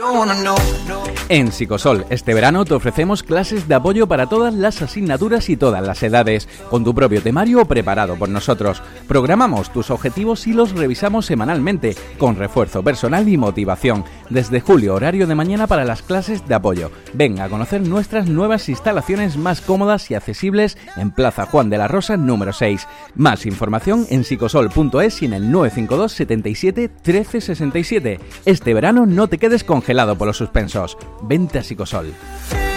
En Psicosol, este verano te ofrecemos clases de apoyo para todas las asignaturas y todas las edades, con tu propio temario preparado por nosotros. Programamos tus objetivos y los revisamos semanalmente, con refuerzo personal y motivación. Desde julio, horario de mañana para las clases de apoyo. Ven a conocer nuestras nuevas instalaciones más cómodas y accesibles en Plaza Juan de la Rosa número 6. Más información en psicosol.es y en el 952 77 13 67. Este verano no te quedes congelado por los suspensos. Vente a Psicosol.